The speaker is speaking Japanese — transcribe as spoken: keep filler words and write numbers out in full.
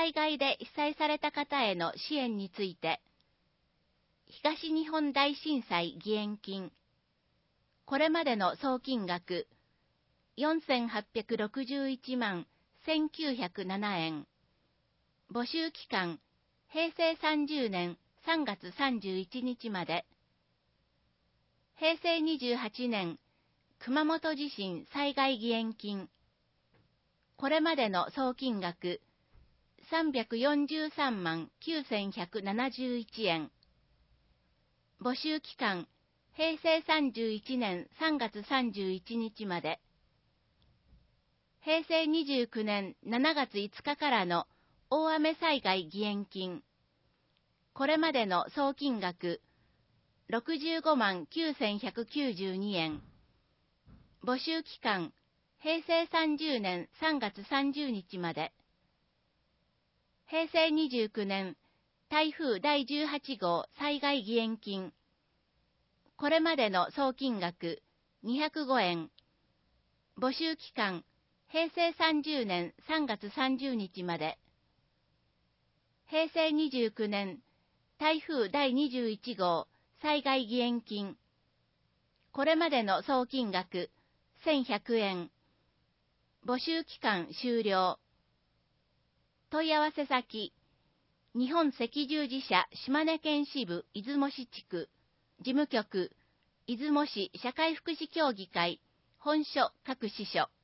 災害で被災された方への支援について、東日本大震災義援金、これまでの総金額よんせんはっぴゃくろくじゅういちまんせんきゅうひゃくななえん、募集期間、へいせいさんじゅうねんさんがつさんじゅういちにちまで、へいせいにじゅうはちねん熊本地震災害義援金、これまでの総金額さんびゃくよんじゅうさんまんきゅうせんひゃくななじゅういちえん、募集期間、へいせいさんじゅういちねんさんがつさんじゅういちにちまで、へいせいにじゅうきゅうねんしちがついつかからの大雨災害義援金、これまでの総金額ろくじゅうごまんきゅうせんひゃくきゅうじゅうにえん、募集期間、へいせいさんじゅうねんさんがつさんじゅうにちまで、へいせいにじゅうきゅうねん台風だいじゅうはちごう災害義援金、これまでの総金額にひゃくごえん、募集期間、へいせいさんじゅうねんさんがつさんじゅうにちまで、へいせいにじゅうきゅうねん台風だいにじゅういちごう災害義援金、これまでの総金額せんひゃくえん、募集期間終了。問い合わせ先、日本赤十字社島根県支部出雲市地区、事務局、出雲市社会福祉協議会、本所各支所。